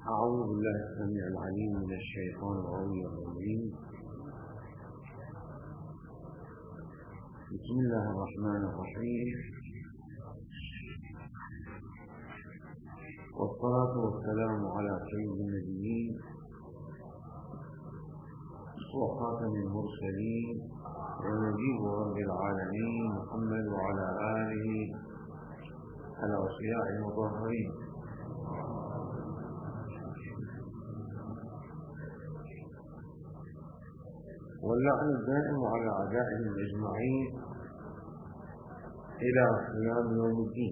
أعوذ بالله السميع العليم من الشيطان الرجيم. بسم الله الرحمن الرحيم، والصلاة والسلام على سيد النبيين وخاتم المرسلين ونجيب رب العالمين محمد وعلى آله الأوصياء المطهرين. واللعن الدائم على أعدائهم أجمعين إلى قيام يوم الدين.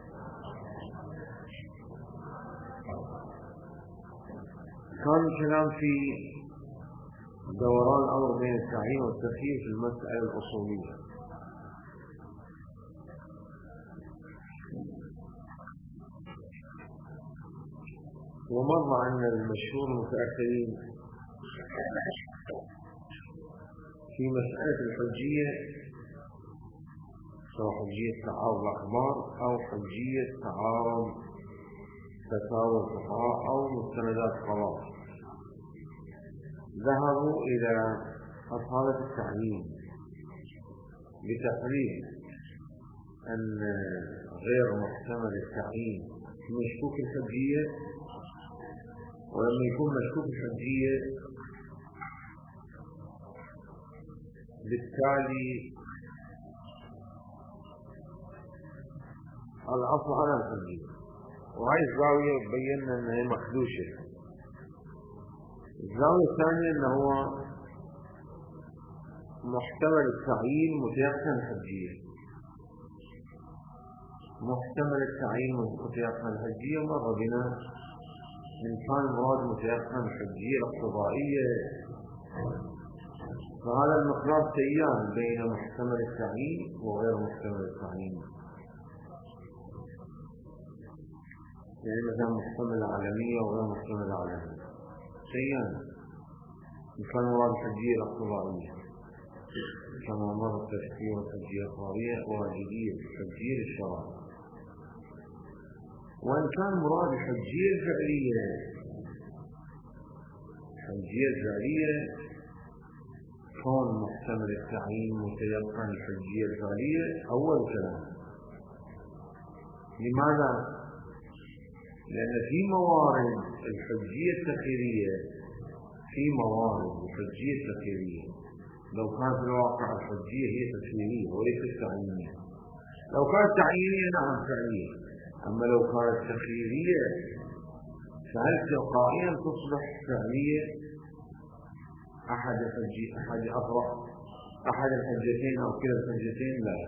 كان الكلام في دوران الأمر بين التعيين والتخيير في المسألة الأصولية، ومر عن المشهور المتأخرين في مسألة الحجية، سواء حجية تعارض الأخبار أو حجية تعارض فتاوى الفقهاء أو مستندات قضاء. ذهبوا إلى أصالة التعيين بتقرير أن غير محتمل التعيين مشكوك الحجية، ولما يكون مشكوك الحجية بالتالي الأصل على الحجية. وهي الزاوية بينا أنها مخدوشة. الزاوية الثانية أنه هو محتمل التعيين متيقن الحجية. محتمل التعيين متيقن الحجية مر بنا إن كان مراد متيقن الحجية الاقتضائية، فهذا المقدار سيان بين محتمل التعيين وغير محتمل التعيين. يعني مثلا محتمل العالمية وغير محتمل العالمية سيان، إن كان مراد الحجية الاقتضائية كما مر التفسير والحجية القضائية واجبية الحجية الشرعية. وإن كان مراد الحجية الفعلية، الحجية الفعلية كون محتمل التعيين متيقن الحجية الفعلية أول كلام. لماذا؟ لأن في موارد الحجية التخييرية، في موارد الحجية التخييرية لو كانت في الواقع الحجية هي تخييرية وليست تعيينية. لو كانت تعيينية نعم فعلية، أما لو كانت تخييرية فهل تلقائيا تصبح فعلية أحد الحجتين أو كلا الحجتين؟ لا.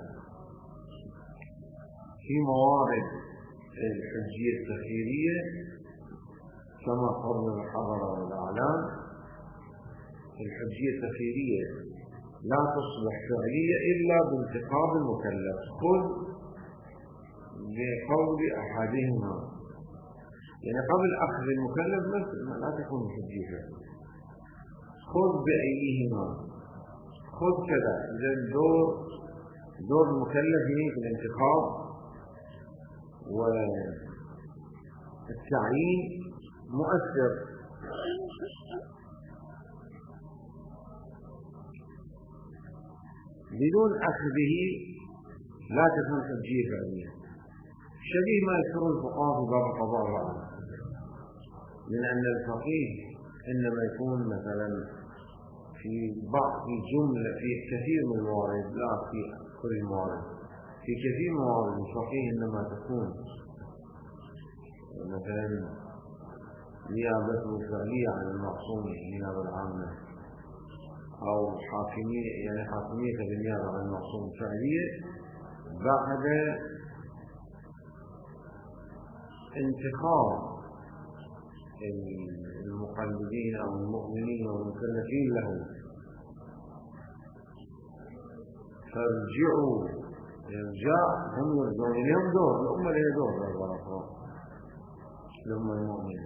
في موارد الحجية التخييرية كما قرر الحضر والإعلام، الحجية التخييرية لا تصبح فعلية إلا بانتقاد المكلف. خذ بقول أحدهما، يعني قبل أخذ المكلف لا تكون الحجية فعلية. خذ بأيهما، خذ كذا. إذا دور المكلف في الانتقاد والتعيين مؤثر. بدون أخذه لا تكون حجية فعلية. شبيه ما يذكر الفقهاء في باب القضاء والعدل، من أن الفقيه إنما يكون مثلا في جملة في كثير من الموارد، لا في كل الموارد، في كثير من الموارد الفقيه إنما تكون مثلا نيابته فعلية عن المعصوم النيابة العامة، أو حاكمية يعني حاكمية بالنيابة عن المعصوم فعلية بعد انتخاب المقلدين أو المؤمنين أو المكلفين له. فارجعوا يرجع هم يرجعون لهم دور، الأمة لها دور الأمة المؤمنين.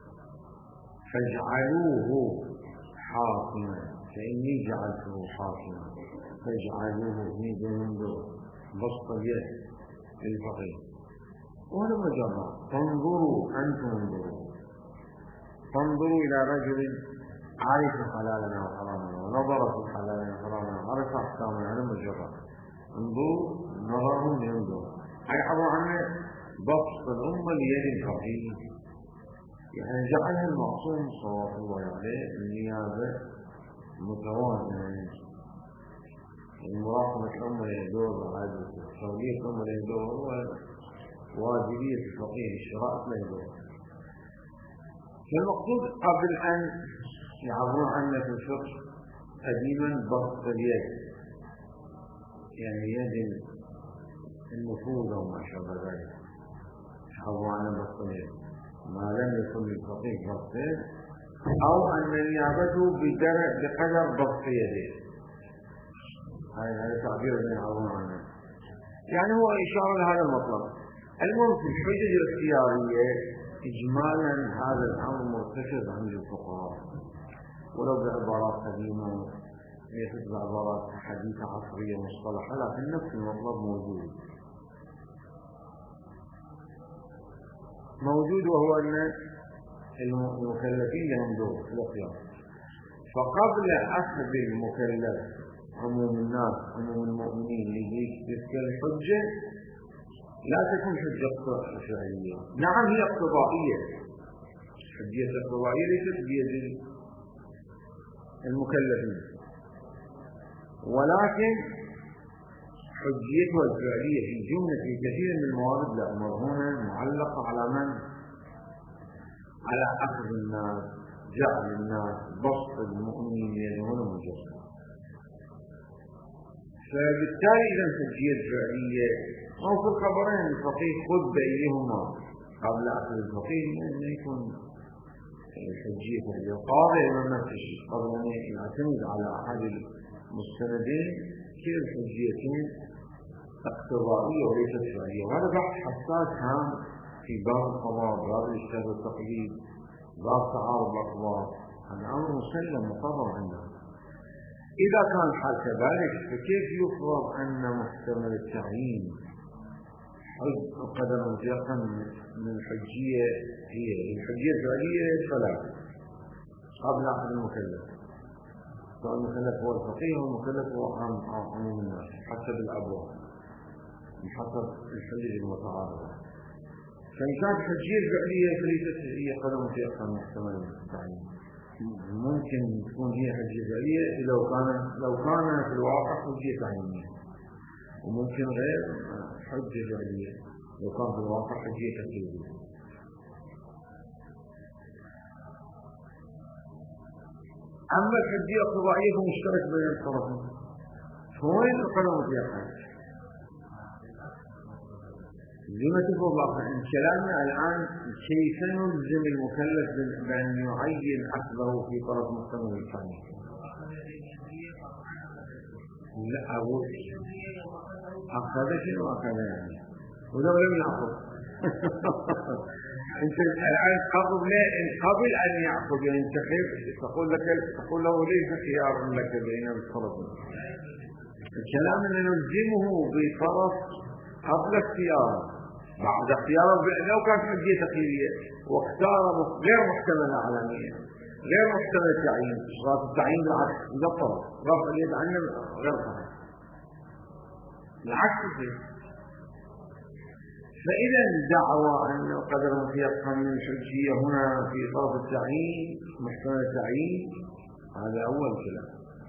فاجعلوه حاكما فإني جعلته حاكما، فاجعلوه من دور بسط اليد للفقيه. وهذا مجرد تنظروا أنتم انظروا فانظروا إلى رجل عرف حلالنا وحرامنا ونظر في حلالنا وحرامنا وعرف أحكامنا على مجرد انظروا نظرهم ينظر أعرضوا عنه بسط الأمة ليد الفقيه يعني جعلها المعصوم صلى الله عليه النيابة متوازنة مراقبة الأمة للدور وعادة تولية الأمة للدور وواجبية الفقيه الشرائط للدور. فالمقصود قبل أن يعبرون عنا في الفقه قديما بسط اليد يعني يد النفوذ وما شابه ذلك يعبرون عنا بسط اليد ما لم يكن للفقيه بسط يد أو أن نيابته بقدر بسط يده. هذا تعبير الذي يعبرون عنه يعني هو إشارة لهذا المطلب. المهم في الحجج الاختيارية إجمالا هذا الأمر مرتكز عند الفقهاء ولو بعبارات قديمة ليست بعبارات حديثة عصرية مصطلحة لكن نفس المطلب موجود وهو أن المكلفين لهم دور في الاختيار. فقبل أخذ المكلف عموم الناس عموم المؤمنين لتلك الحجة لا تكون حجة شرعية. نعم هي اقتضائية حجية اقتضائية ليست بيد المكلفين ولكن حجيتها الفعلية في جملة في كثير من الموارد لا مرهونة معلقة على من؟ على أخذ الناس جعل الناس بسط المؤمنين يدهون مجرد. فبالتالي إذا الحجية الفعلية أو في الخبرين الفقيه خذ بأيهما قبل أخذ الفقيه أن يكون الحجية الفعلية قاضي إلى نفس الشيء قبل أن يعتمد على أحد المستندين كلا الحجيتين اقتضائية وليست فعلية. وهذا بحث حساس هام في باب القضاء باب الاجتهاد والتقليد باب تعارض الأخبار. هذا أمر مسلم مقرر عندنا. إذا كان الحال كذلك فكيف يفرض أن محتمل التعيين قدر مطلقا من الحجية هي الحجية الفعلية فلا قبل عقد المكلف سواء المكلف هو الفقيه والمكلف هو عموم الناس حسب الأبواب بحسب الحجج المتعارضة. فإن كانت الحجية الفعلية فليست هي قدر مطلقا محتمل التعيين. ممكن تكون هي حجية فعلية لو كان في الواقع حجية تعيينية وممكن غير حجة فعلية لو كان في الواقع حجية تقليدية. أما الحجية القضائية فمشترك بين الطرفين فوين القدر مطلقا لما تفرض عن كلامنا الآن كيف نلزم المكلف بأن يعين عقده في طرف محتمل الثاني؟ لا أقول أخذ شنو أخذ يعني ولو لم يعقد أنت الآن قبل أن يعقد ينتخب تقول له ليس خيار لك بين الطرفين. الكلام أن نلزمه بطرف قبل اختياره بعد اختياره لو كانت حجية تقليدية واختار غير محتمل علانية غير محتمل التعيين صارت التعيين بالعكس مضطر رفع اليد عنه غير صحيح العكس فيه. فإذا الدعوة أن قدر مطلقا من الحجية هنا في طرف التعيين محتمل التعيين هذا أول كلام.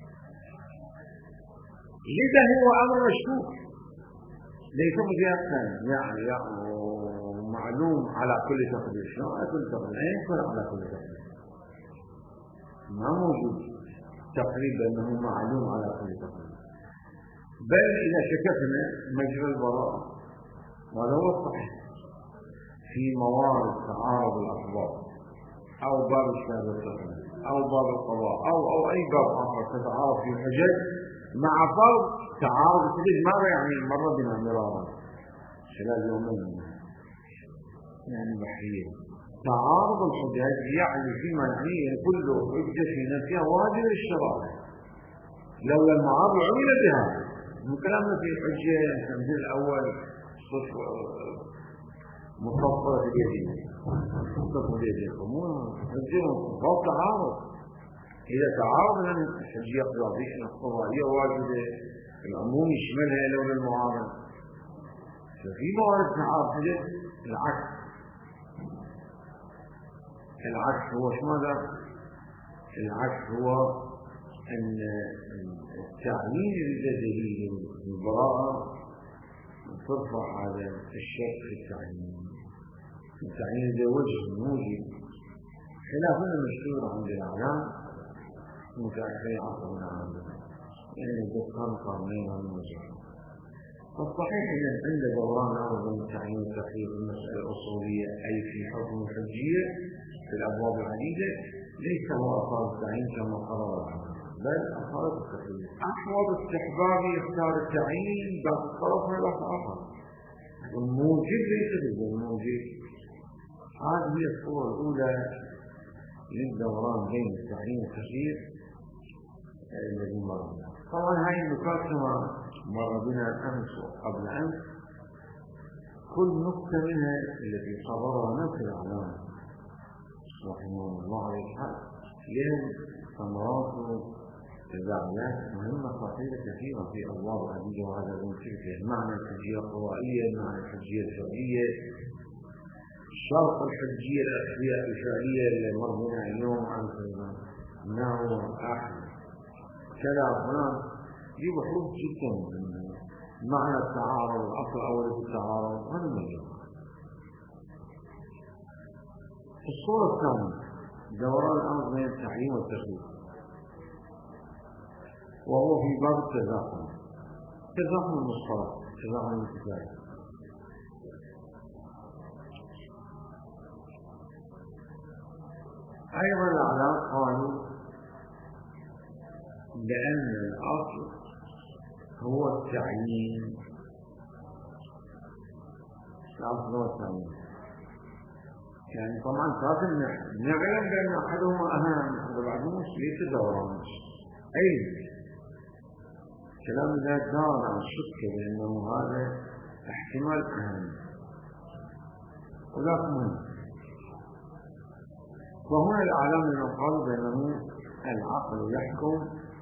لذا هو أمر مشكوك ليس مطلقا يعني معلوم على كل تقدير. شلون على كل تقدير؟ يكون على كل تقدير ما موجود تقريب أنه معلوم على كل تقدير. بل إذا شككنا مجرى البراءة وهذا هو الصحيح في موارد تعارض الأخبار أو باب الشهادة والتقليد أو باب القضاء أو أي باب آخر تتعارض في الحجج مع فرض تعارض الحجج ماذا يعني مر بنا مرارا خلال يومين يعني بحرية تعارض الحجج يعني فيما يعني كل حجة في نفسها واجب الشرائع لولا المعارض عمل بها. من كلامنا في الحجة التمثيل الأول مصفرة اليدين تطلقوا بيديكم هو تعارض. إذا تعارض لن الحجية القضائية واجبة العموم يشملها لولا المعارض. ففي موارد تعارض حدث العكس هو شو ماذا؟ العكس هو أن التعيين الجزئي للبراءة ترفع هذا الشك في التعيين ذي وجه موجب خلافنا مشهور عند الإعلام متأخرين عصرنا عنه يعني الدكان قرنين والموجب. فالصحيح أن عند دوران أرض التعيين التخيير في المسألة الأصولية أي في حكم الحجية في الأبواب العديدة ليس هو أصال التعيين كما قرر بل أصال التخيير. أحوض استحباب يختار التعيين بعد الطرف إلى آخر. الموجب ليس بالموجب. هذه هي الصورة الأولى للدوران بين التعيين والتخيير الذي مر. طبعا هذه النقاط كما مر بنا أمس وقبل أمس كل نقطة منها التي قررها نفس الإعلام رحمه الله عليه الحق لهم ثمرات تداعيات مهمة خطيرة كثيرة في أبواب عديدة وهذا المشكلة معنى الحجية القضائية معنى الحجية الفعلية شرط الحجية الفعلية اللي مر بنا اليوم عن أنه أحد كذا فلان دي بحروف جدا معنى التعارض الأصل الأول في التعارض هذا المجال. الصورة الثانية دوران الأمر بين التعيين والتخيير وهو في باب التزاحم المصطلح تزاحم الكتاب. أيضا الأعلام قالوا بأن الأصل هو التعيين. الأصل هو التعيين يعني طبعا كافر نعلم بأن أحدهما أهم وبعضهم ليس دوران أي كلام لا دار عن الشك بأنه هذا احتمال أهم وذاك مهم. وهنا الأعلام يقال بأنه العقل يحكم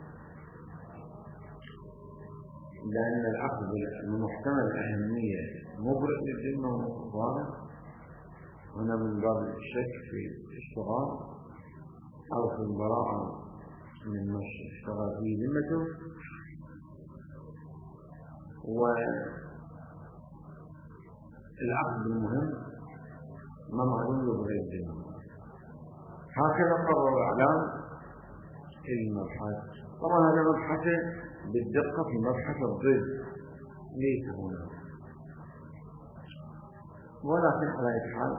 لأن العقل بمحتمل الأهمية مبرئ للذمة والمقدار هنا من باب الشك في الاشتغال أو في البراءة من اشتغل في ذمته والعقل المهم ما معلوم له بغير الذمة. هكذا قرر الإعلام المبحث. طبعا هذا مبحث بالدقة في مبحث الضد ليس هنا ولكن على أي حال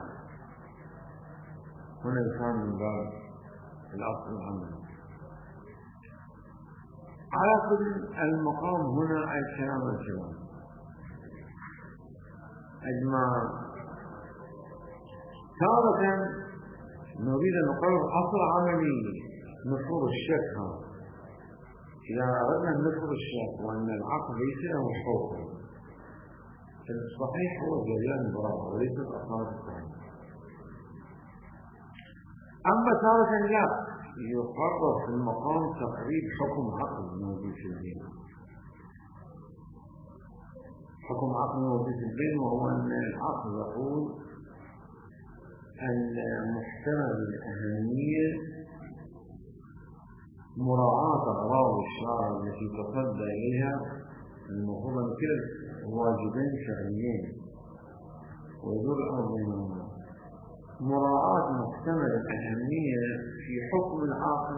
هنا كان من باب الأصل العملي. على كل المقام هنا الكلام أجمع تارة نريد أن نقرر أصل عملي نفور الشك. إذا أردنا أن نفور الشك وأن العقل ليس له حكم فالصحيح هو جريان البراءة وليس الأصال الثاني. أما تارة لا يقرر في المقام تقريب حكم عقل موجود في الدين. حكم عقل موجود في الدين وهو أن العقل يقول أن محتمل الأهمية مراعاة أغراض الشرع التي تصدى إليها المفروض أن كل واجبين شرعيين ويدور الأمر بينهما. مراعاة محتمل الأهمية في حكم العاقل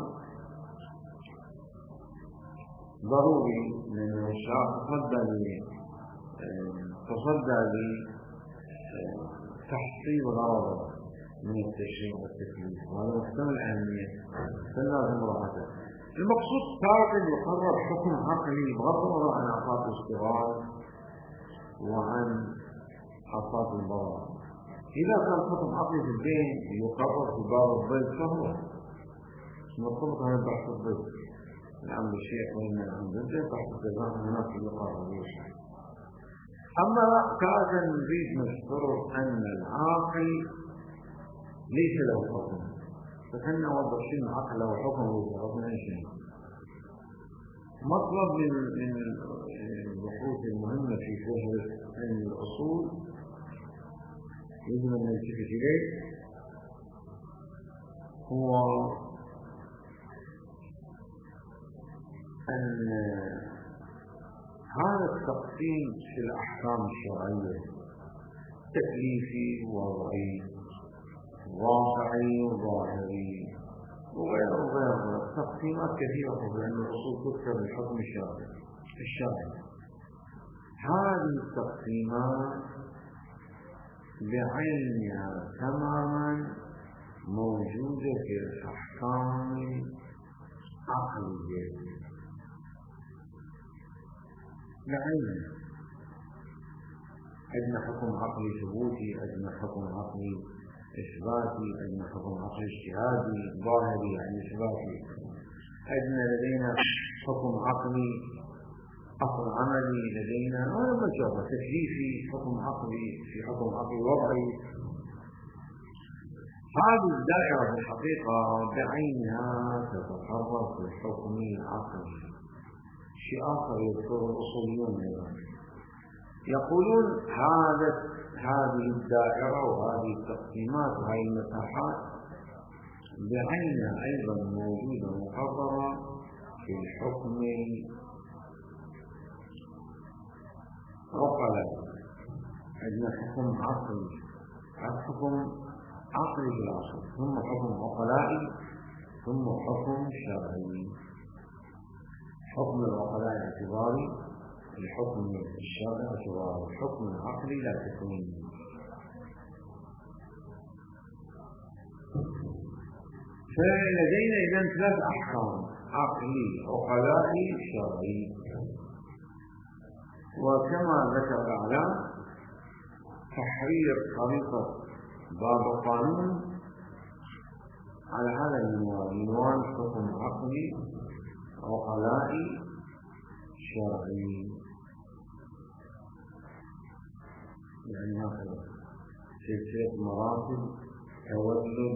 ضروري لأن الشرع تصدى لتحصيل غرض من التشريع والتكليف وهذا محتمل الأهمية فلازم مراعاته. المقصود تارة يقرر حكم عقلي بغض النظر عن أساس الاشتغال وعن أساس البراءة. إذا كان حكم عقلي في الدين يقرر في باب الضد فهو مرتبط عن بحث الضد العام بالشيء وإن العام ضده بحث التزام هناك يقرر به. أما كذا نريد نفترض أن العاقل ليس له حكم. فخلنا نوضح شنو العقل له حكم وحكم شنو. مطلب من البحوث المهمة في فهرس علم الأصول يجب أن نلتفت إليه هو أن هذا التقسيم في الأحكام الشرعية تكليفي ووضعي واقعي وظاهري وغير تقسيمات كثيرة لأن الأصول تذكر الحكم الشرعي. هذه التقسيمات بعينها تماما موجودة في الأحكام العقلية بعينها. عندنا حكم عقلي ثبوتي، عندنا حكم عقلي إثباتي، عندنا حكم عقلي اجتهادي ظاهري يعني إثباتي، عندنا لدينا حكم عقلي أصل عملي، لدينا هذا مجرد تكليفي حكم عقلي في حكم عقلي وضعي. هذه الدائرة في الحقيقة بعينها تتطرق للحكم العقلي. شيء آخر يذكر الأصوليون أيضا يقولون هذه الدائرة وهذه التقسيمات وهذه المساحات بعينها أيضا موجودة مقررة في الحكم العقلي. عندنا حكم عقلي، حكم عقلي بالعقل، ثم حكم عقلائي، ثم حكم شرعي. حكم العقلاء اعتباري، الحكم الشرعي اعتباري، الحكم العقلي لا تكون. فلدينا إذن 3 أحكام: عقلي، عقلائي، شرعي. وكما ذكر الأعلام تحرير طريقة باب القانون على هذا العنوان: حكم عقلي، عقلائي، شرعي. يعني هكذا سلسلة مراتب تولد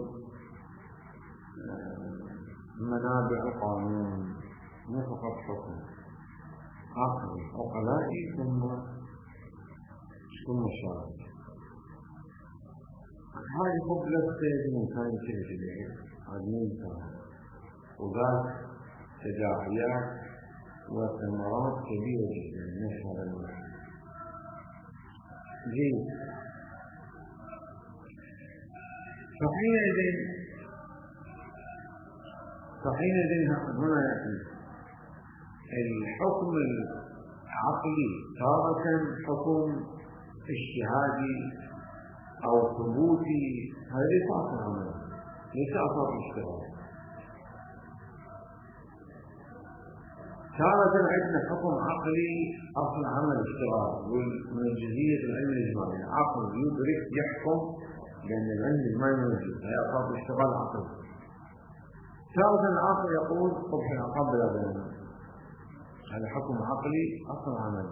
منابع القانون، مو فقط حكم عقلي عقلائي ثم شرعي. هذه قبلة سيد الإنسان كيف يجب عدمينها وذات تداعيات وثمرات كبيرة جدا نشر الوحي. جيد. فحينئذ هنا يأتي الحكم العقلي تارة حكم اجتهادي أو ثبوتي، هذا ليس أصل عمل، ليس أصل اجتهاد. تارة عندنا حكم عقلي أصل عمل اشتغال، ومن جزئية العلم الإجمالي عقل يدرك يحكم لأن العلم الإجمالي موجود، هي أصل اشتغال عقل. تارة العقل يقول قبح العقاب بلا بيان، هذا حكم عقلي أصل عمل.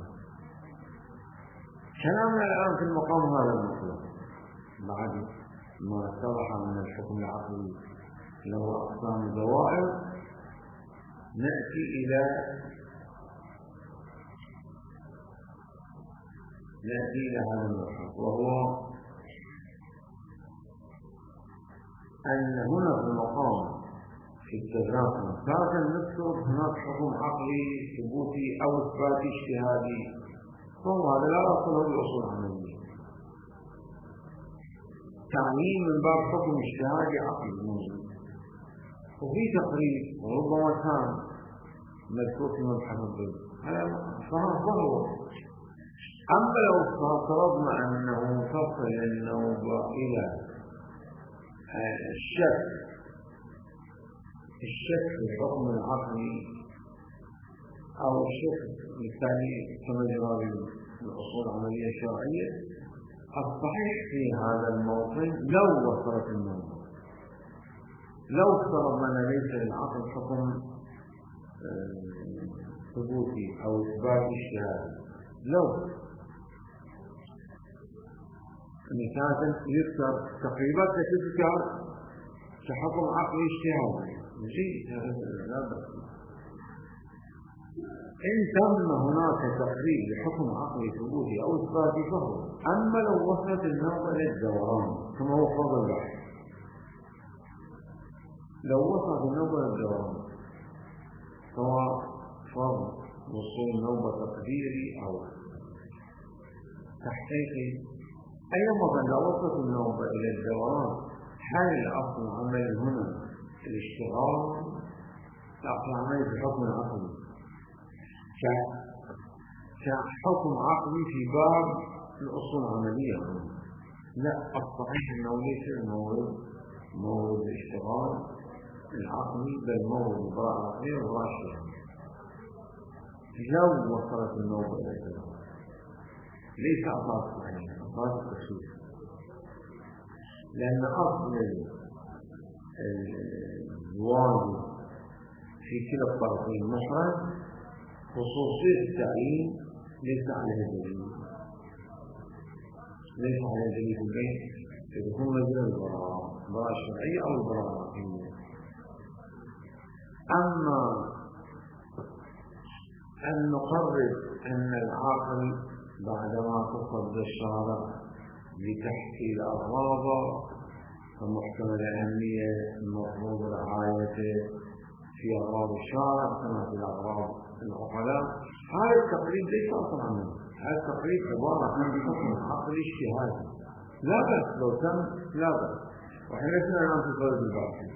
كلامنا الآن في المقام هذا المطلوب بعد ما اتضح من الحكم العقلي له أقسام دوائر، نأتي إلى هذا المرحله، وهو أن هنا في المقام في التجاوز تارة نذكر هناك حكم عقلي ثبوتي أو إثباتي اجتهادي، فهو هذا لا أصل له بأصول عملية. تعيين من باب حكم اجتهادي عقلي موجود، وفي تقريب وربما كان مذكور في مبحث الضد، فهو أما لو افترضنا أنه تصل إلى الشك في الحكم العقلي أو الشك بالتالي كما جرى بالأصول العملية الشرعية، الصحيح في هذا الموطن لو وصلت النظر، لو افترضنا أن ليس للعقل حكم ثبوتي أو إثباتي اجتهادي، لو مثالا يذكر تقريبات تذكر كحكم عقلي اجتهادي جيد، هذا لا بأس. إن تم هناك تقريب لحكم عقلي ثبوتي أو إثباتي فهو. أما لو وصلت النوبة إلى الدوران كما هو فرض البحث، لو وصلت النوبة إلى الدوران سواء فرض وصول نوبة تقديري أو تحقيقي، أيضا لو وصلت النوبة إلى الدوران هل الأصل العملي هنا الاشتغال؟ الأصل العملي بحكم العقلي كحكم عقلي في باب الأصول العملية. لا، الصحيح أنه ليس مورد الاشتغال العقلي، بل مورد البراءة العقلية والبراءة الشرعية. لو وصلت النوبة إلى الدوران ليس أساس صحيح، أساس التشريع، لأن أصل الواجب في كلا الطرفين محرم، خصوصية التعيين ليس عليها دليل، ليس عليها دليل البيت يكون مجال البراءة الشرعية أو البراءة العقلية. أما أن نقرر أن العقل بعدما تصد الشارع لتحصيل أغراض فمحتمل الأهمية المفروض رعايته في أغراض الشارع كما في الأغراض العقلاء، هذا التقريب ليس أصلا عنه، هذا التقريب عبارة عن حكم عقلي اجتهادي لا بأس لو تم، لا بأس. وإحنا لسنا الآن في طريق الباطل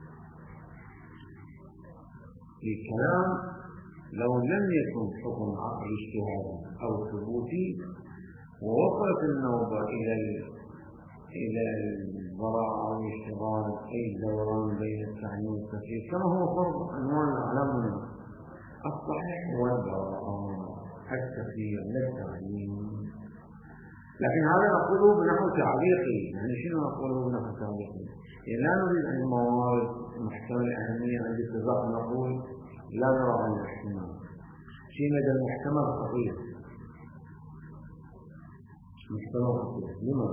في كلام لو لم يكن حكم عقلي اجتهادي أو ثبوتي ووصلت النوبة إلى البراءة أو الاشتغال أي دوران بين التعيين والتخيير كما هو فرض عنوان الأعلام منه، الصحيح هو البراءة التخيير لا التعيين. لكن هذا نقوله بنحو تعليقي، يعني شنو نقوله بنحو تعليقي؟ يعني لا نريد أن موارد محتمل الأهمية عند اتفاق نقول لا نرى عن الاحتمال في مدى المحتمل خطير، محتمل خطير. لماذا؟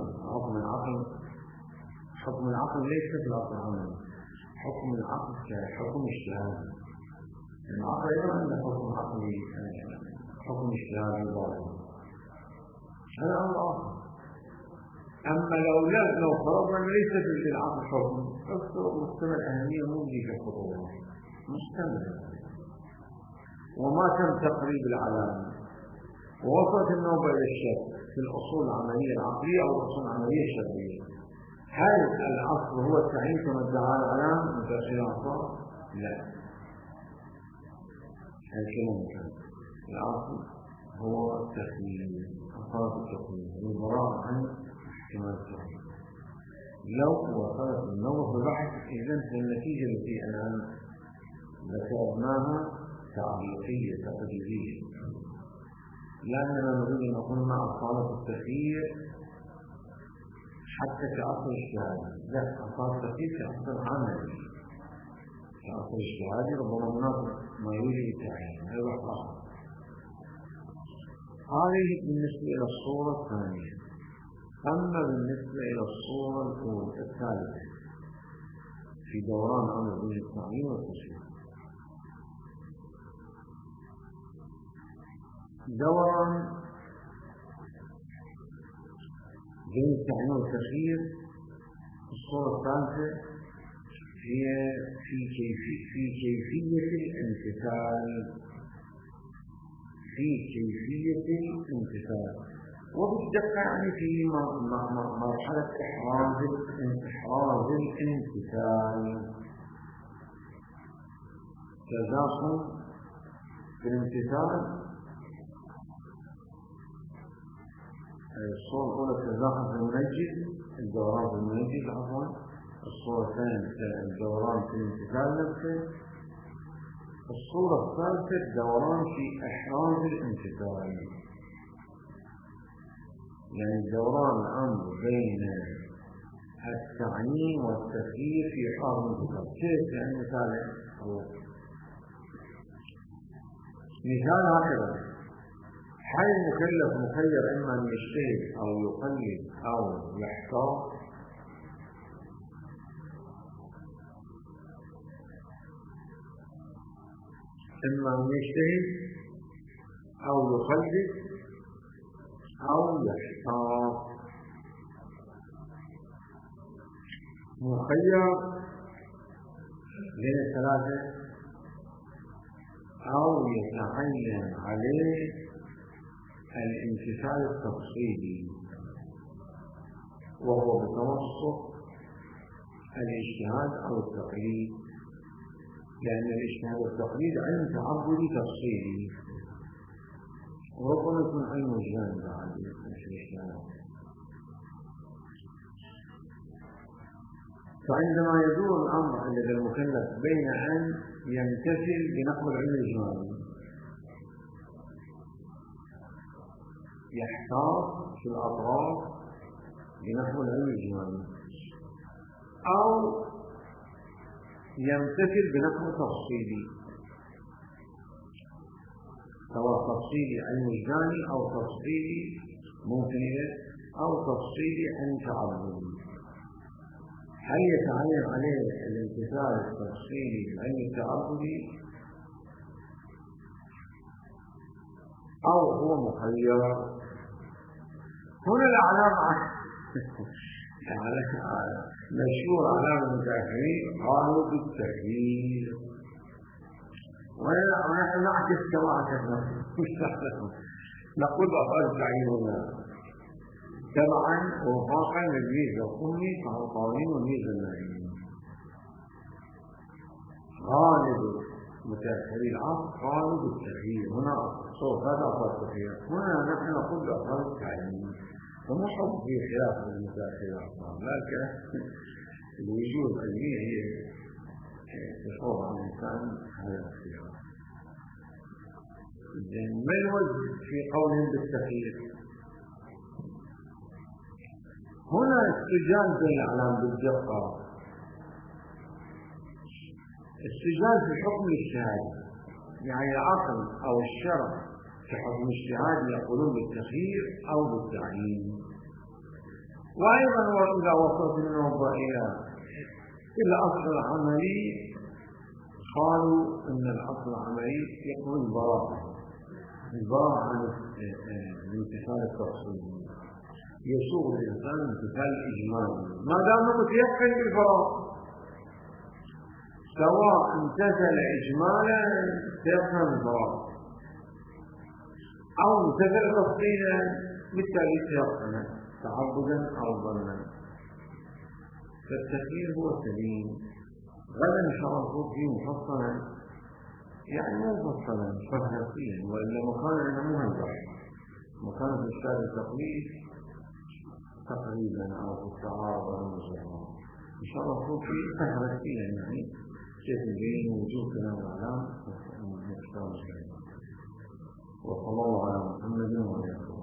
حكم العقل ليس في الأصل العملي، حكم العقل كحكم اجتهادي، العقل أيضا عنده حكم عقلي حكم اجتهادي باطل، هذا أمر آخر. أما لو فرضنا ليس في العقل حكم محتمل الأهمية موجي في الخطوة مستمر وما تم تقريب العلامة ووصلت النوبة إلى الشك في الأصول العملية العقلية أو الأصول العملية الشرعية، هل الأصل هو التعيين كما ادعى العلامة متأخر أصلا؟ لا، الكلام كان الأصل هو التخيير، أصاب التخيير والبراءة عن احتمال التخيير. لو وصلت النوبة بالبحث إذن النتيجة التي أنا ذكرناها تعليقية تقديرية، لأننا نريد أن نقول مع أصالة التخيير حتى كأصل اجتهادي، لا، أصالة التخيير كأصل عملي، كأصل اجتهادي ربما مناسب ما يريد التعيين، هذا آخر. هذه بالنسبة إلى الصورة الثانية. أما بالنسبة إلى الصورة الأولى الثالثة في دوران أمر بين التعيين والتشريع، دوران بين التعيين والتخيير الصورة الثالثة هي في كيفية الامتثال، في كيفية الامتثال، وبالدقة يعني في مرحلة إحراز الامتثال. تزاحم في الامتثال، الصورة الأولى تزاحم في المنجز، الدوران في المنجز عفوا، الصورة الثانية الدوران في الامتثال نفسه، الصورة الثالثة الدوران في إحراز الامتثال، يعني الدوران الأمر بين التعيين والتخيير في إحراز الامتثال. كيف؟ يعني مثال هكذا، هل المكلف مخير إما أن يجتهد أو يقلد أو يحتاط؟ إما أن يجتهد أو يقلد أو يحتاط. مخير بين الثلاثة أو يتعين عليه الامتثال التفصيلي وهو بتوسط الاجتهاد أو التقليد، لأن الاجتهاد والتقليد علم تعبدي تفصيلي وربما يكون علم وجدان بعد الاجتهاد. فعندما يدور الأمر لدى المكلف بين أن يمتثل بنحو العلم الإجمالي، يحتاط في الأطراف بنحو العلم الإجمالي، أو يمتثل بنحو تفصيلي، سواء تفصيلي علم وجداني أو تفصيلي ممكن أو تفصيلي عن تعبدي. هل يتعين عليه الامتثال التفصيلي عن التعبدي أو هو مخير؟ هنا العلامة مشهور علامة المتأخرين قالوا بالتخيير، ونحن نعكس كما عكسنا نقول أفعال التعيين هنا تبعا وفاقا للميزة القومي فهو القوانين والميزة النهائية. غالب متأخري العصر قالوا بالتخيير، هنا صوت هذا أفعال التخيير، هنا نحن نقول بأفعال التعيين، ونحب في خلاف المتأخري العصر، لكن الوجوه العلمية هي تشعر عن الإنسان هذا الاختيار. ما الوجه في قولهم بالتخيير؟ هنا استجال بين الأعلام بالدقة، استجال في حكم الاجتهاد، يعني العقل أو الشرع في حكم الاجتهاد يقولون بالتخيير أو بالتعيين. وأيضا وإذا وصلت النظر إلى الأصل العملي قالوا أن الأصل العملي يقول البراءة عن الامتثال التفصيلي، يسوغ الإنسان امتثال الإجمالي ما دام متيقن بالبراءة، سواء امتثل إجمالا تيقن بالبراءة أو امتثل تفصيلا بالتالي تيقن تعبدا أو ظنا. فالتخيير هو السليم. غدا إن شاء الله نقول فيه مفصلا، يعني مو مفصلا فلسفيا، وإلا مكاننا مهندس مكان في الشارع التقليد تقريبا أو في التعارض أو المجرد. إن شاء الله نقول فيه فلسفيا، يعني كيف بين وجود كلام الأعلام وصلى الله على محمد وعلى آله.